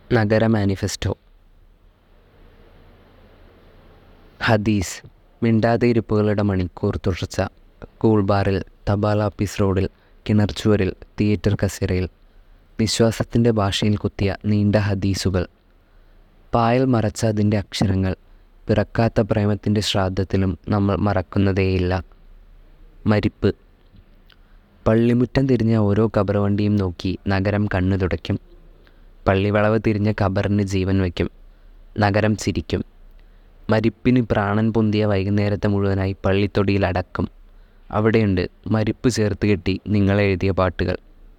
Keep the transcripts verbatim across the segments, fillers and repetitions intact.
നഗര മാനിഫെസ്റ്റോ. ഹദീസ്. മിണ്ടാതെ ഇരിപ്പുകളുടെ മണിക്കൂർ തുടർച്ച. കൂൾ ബാറിൽ, തപാൽ ഓഫീസ് റോഡിൽ, കിണർച്ചുവരിൽ, തിയേറ്റർ കസേരയിൽ. നിശ്വാസത്തിൻ്റെ ഭാഷയിൽ കുത്തിയ നീണ്ട ഹദീസുകൾ. പായൽ മറച്ച അതിൻ്റെ അക്ഷരങ്ങൾ. പിറക്കാത്ത പ്രേമത്തിൻ്റെ ശ്രാദ്ധത്തിലും നമ്മൾ മറക്കുന്നതേയില്ല. മരിപ്പ്. പള്ളിമുറ്റം തിരിഞ്ഞ ഓരോ കബർവണ്ടിയും നോക്കി നഗരം കണ്ണു തുടയ്ക്കും. പള്ളിവളവ് തിരിഞ്ഞ ഖബറിന് ജീവൻ വയ്ക്കും. നഗരം ചിരിക്കും. മരിപ്പിന് പ്രാണൻ പൊന്തിയ വൈകുന്നേരത്തെ മുഴുവനായി പള്ളിത്തൊടിയിൽ അടക്കും. അവിടെയുണ്ട് മരിപ്പ് ചേർത്ത് കെട്ടി നിങ്ങളെഴുതിയ പാട്ടുകൾ.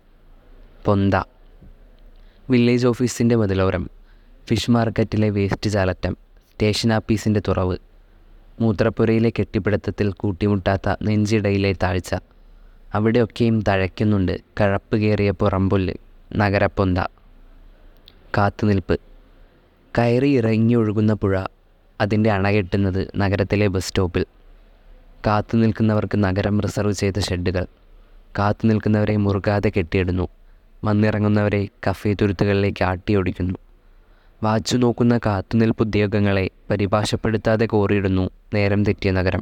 പൊന്ത. വില്ലേജ് ഓഫീസിൻ്റെ മതിലോരം, ഫിഷ് മാർക്കറ്റിലെ വേസ്റ്റ് ചാലറ്റം, സ്റ്റേഷൻ ആപ്പീസിൻ്റെ തുറവ്, മൂത്രപ്പുരയിലെ കെട്ടിപ്പിടുത്തത്തിൽ കൂട്ടിമുട്ടാത്ത നെഞ്ചിടയിലെ താഴ്ച. അവിടെയൊക്കെയും തഴയ്ക്കുന്നുണ്ട് കഴപ്പ് കയറിയ പുറംപുല്ല്. നഗരപ്പൊന്ത. കാത്തുനിൽപ്പ്. കയറി ഇറങ്ങി ഒഴുകുന്ന പുഴ. അതിൻ്റെ അണ കെട്ടുന്നത് നഗരത്തിലെ ബസ് സ്റ്റോപ്പിൽ. കാത്തു നിൽക്കുന്നവർക്ക് നഗരം റിസർവ് ചെയ്ത ഷെഡുകൾ. കാത്തു നിൽക്കുന്നവരെ മുറുകാതെ കെട്ടിയിടുന്നു. വന്നിറങ്ങുന്നവരെ കഫേ തുരുത്തുകളിലേക്ക് ആട്ടിയോടിക്കുന്നു. വാച്ചു നോക്കുന്ന കാത്തുനിൽപ്പ് ഉദ്യോഗങ്ങളെ പരിഭാഷപ്പെടുത്താതെ കോറിയിടുന്നു നേരം തെറ്റിയ നഗരം.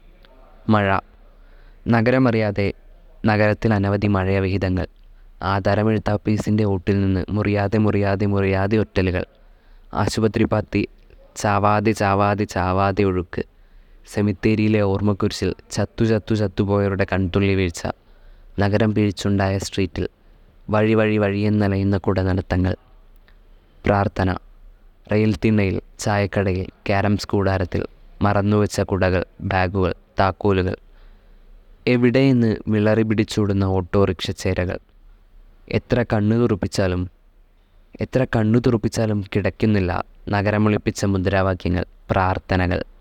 മഴ. നഗരമറിയാതെ നഗരത്തിൽ അനവധി മഴയവിഹിതങ്ങൾ. ആധാരമെഴുത്താപ്പീസിൻ്റെ ഓട്ടിൽ നിന്ന് മുറിയാതെ മുറിയാതെ മുറിയാതെ ഒറ്റലുകൾ. ആശുപത്രി പാത്തി ചാവാതെ ചാവാതെ ചാവാതെ ഒഴുക്ക്. സെമിത്തേരിയിലെ ഓർമ്മക്കുരിശിൽ ചത്തു ചത്തു ചത്തുപോയവരുടെ കൺതുള്ളി വീഴ്ച. നഗരം പിഴിച്ചുണ്ടായ സ്ട്രീറ്റിൽ വഴി വഴി വഴിയെന്നലയുന്ന കുടനടത്തങ്ങൾ. പ്രാർത്ഥന. റെയിൽ തിണ്ണയിൽ, ചായക്കടയിൽ, ക്യാരംസ് കൂടാരത്തിൽ, മറന്നുവെച്ച കുടകൾ, ബാഗുകൾ, താക്കോലുകൾ. എവിടെയെന്ന് വിളറി പിടിച്ചൂടുന്ന ഓട്ടോറിക്ഷ ചേരകൾ. എത്ര കണ്ണു തുറപ്പിച്ചാലും എത്ര കണ്ണു തുറപ്പിച്ചാലും കിടക്കുന്നില്ല നഗരമൊളിപ്പിച്ച മുദ്രാവാക്യങ്ങൾ, പ്രാർത്ഥനകൾ.